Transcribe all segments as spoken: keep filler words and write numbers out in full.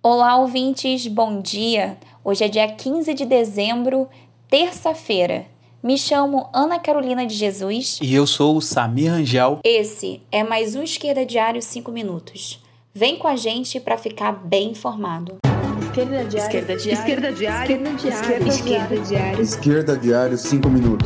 Olá, ouvintes, bom dia! Hoje é dia quinze de dezembro, terça-feira. Me chamo Ana Carolina de Jesus. E eu sou o Samir Rangel. Esse é mais um Esquerda Diário cinco minutos. Vem com a gente para ficar bem informado. Esquerda Diário. Esquerda Diário. Esquerda Diário. Esquerda Diário. Esquerda Diário. Esquerda Diário cinco minutos.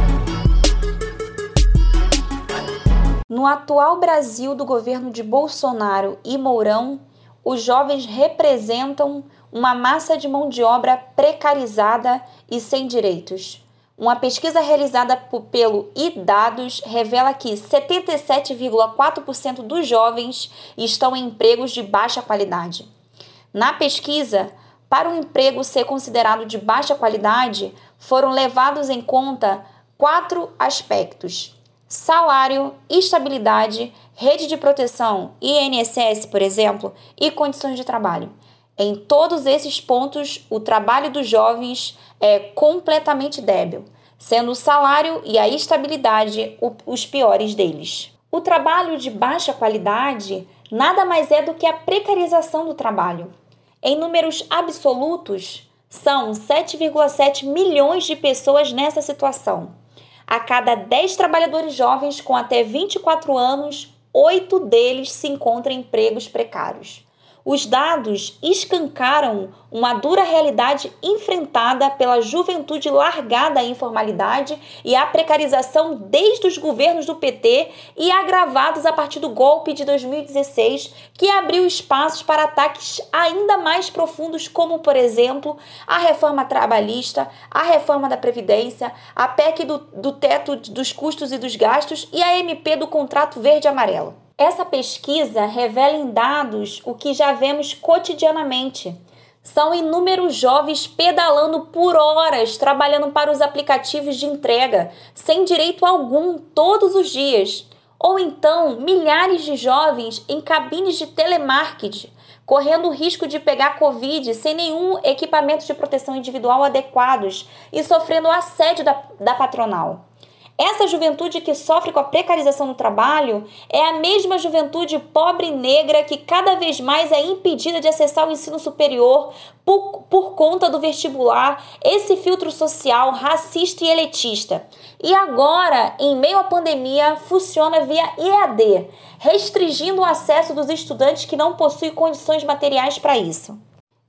No atual Brasil do governo de Bolsonaro e Mourão, os jovens representam uma massa de mão de obra precarizada e sem direitos. Uma pesquisa realizada pelo iDados revela que setenta e sete vírgula quatro por cento dos jovens estão em empregos de baixa qualidade. Na pesquisa, para um emprego ser considerado de baixa qualidade, foram levados em conta quatro aspectos: salário, estabilidade, rede de proteção, I N S S, por exemplo, e condições de trabalho. Em todos esses pontos, o trabalho dos jovens é completamente débil, sendo o salário e a estabilidade os piores deles. O trabalho de baixa qualidade nada mais é do que a precarização do trabalho. Em números absolutos, são sete vírgula sete milhões de pessoas nessa situação. A cada dez trabalhadores jovens com até vinte e quatro anos, oito deles se encontram em empregos precários. Os dados escancaram uma dura realidade enfrentada pela juventude largada à informalidade e à precarização desde os governos do P T e agravados a partir do golpe de dois mil e dezesseis, que abriu espaços para ataques ainda mais profundos, como, por exemplo, a reforma trabalhista, a reforma da Previdência, a P E C do, do teto dos custos e dos gastos e a M P do contrato verde e amarelo. Essa pesquisa revela em dados o que já vemos cotidianamente. São inúmeros jovens pedalando por horas, trabalhando para os aplicativos de entrega, sem direito algum, todos os dias. Ou então, milhares de jovens em cabines de telemarketing, correndo o risco de pegar Covid sem nenhum equipamento de proteção individual adequados e sofrendo assédio da, da patronal. Essa juventude que sofre com a precarização do trabalho é a mesma juventude pobre e negra que cada vez mais é impedida de acessar o ensino superior por, por conta do vestibular, esse filtro social racista e elitista. E agora, em meio à pandemia, funciona via I A D, restringindo o acesso dos estudantes que não possuem condições materiais para isso.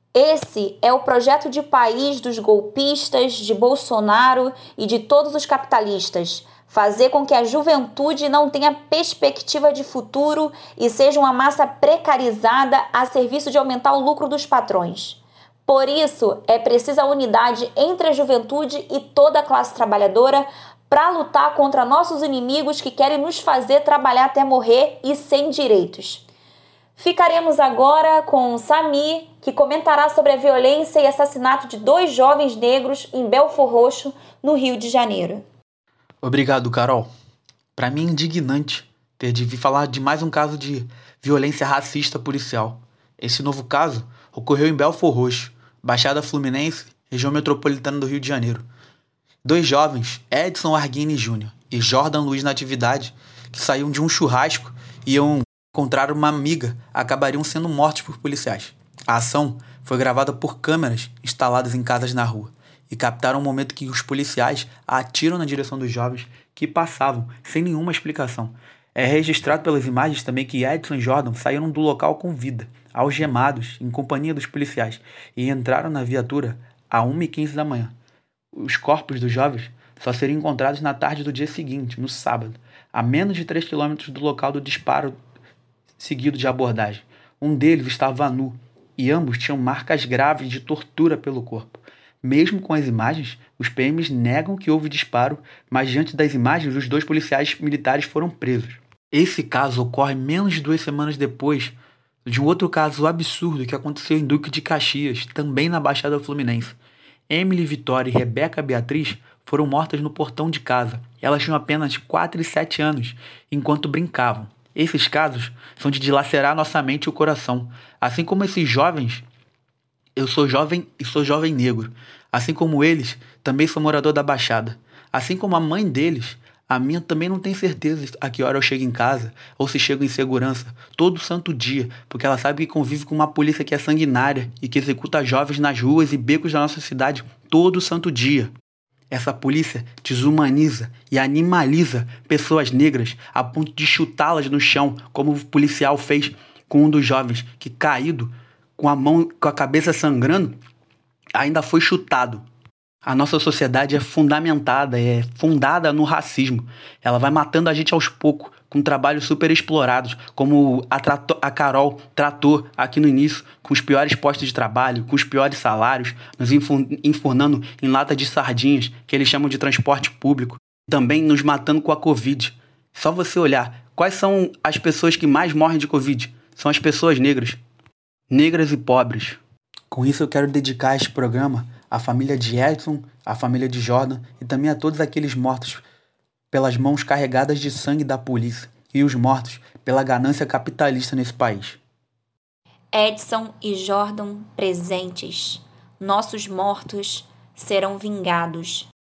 Esse é o projeto de país dos golpistas, de Bolsonaro e de todos os capitalistas. Fazer com que a juventude não tenha perspectiva de futuro e seja uma massa precarizada a serviço de aumentar o lucro dos patrões. Por isso, é preciso a unidade entre a juventude e toda a classe trabalhadora para lutar contra nossos inimigos que querem nos fazer trabalhar até morrer e sem direitos. Ficaremos agora com o Samir, que comentará sobre a violência e assassinato de dois jovens negros em Belford Roxo, no Rio de Janeiro. Obrigado, Carol. Para mim é indignante ter de vir falar de mais um caso de violência racista policial. Esse novo caso ocorreu em Belford Roxo, Baixada Fluminense, região metropolitana do Rio de Janeiro. Dois jovens, Edson Arguini Júnior e Jordan Luiz Natividade, que saíam de um churrasco e iam encontrar uma amiga, acabariam sendo mortos por policiais. A ação foi gravada por câmeras instaladas em casas na rua e captaram o momento que os policiais atiram na direção dos jovens que passavam sem nenhuma explicação. É registrado pelas imagens também que Edson e Jordan saíram do local com vida, algemados, em companhia dos policiais, e entraram na viatura às uma e quinze da manhã. Os corpos dos jovens só seriam encontrados na tarde do dia seguinte, no sábado, a menos de três quilômetros do local do disparo seguido de abordagem. Um deles estava nu e ambos tinham marcas graves de tortura pelo corpo. Mesmo com as imagens, os P Ms negam que houve disparo, mas diante das imagens, os dois policiais militares foram presos. Esse caso ocorre menos de duas semanas depois de um outro caso absurdo que aconteceu em Duque de Caxias, também na Baixada Fluminense. Emily Vitória e Rebeca Beatriz foram mortas no portão de casa. Elas tinham apenas quatro e sete anos, enquanto brincavam. Esses casos são de dilacerar nossa mente e o coração. Assim como esses jovens, eu sou jovem e sou jovem negro. Assim como eles, também sou morador da Baixada. Assim como a mãe deles, A minha também não tem certeza a que hora eu chego em casa ou se chego em segurança todo santo dia, porque ela sabe que convive com uma polícia que é sanguinária e que executa jovens nas ruas e becos da nossa cidade todo santo dia. Essa polícia desumaniza e animaliza pessoas negras a ponto de chutá-las no chão, como o policial fez com um dos jovens que, caído, com a mão, com a cabeça sangrando, ainda foi chutado. A nossa sociedade é fundamentada, é fundada no racismo. Ela vai matando a gente aos poucos, com trabalhos super explorados, como a, trato, a Carol tratou aqui no início, com os piores postos de trabalho, com os piores salários, nos enfurnando em lata de sardinhas, que eles chamam de transporte público, também nos matando com a Covid. Só você olhar, quais são as pessoas que mais morrem de Covid? São as pessoas negras. Negras e pobres. Com isso eu quero dedicar este programa à família de Edson, à família de Jordan e também a todos aqueles mortos pelas mãos carregadas de sangue da polícia e os mortos pela ganância capitalista nesse país. Edson e Jordan presentes, nossos mortos serão vingados.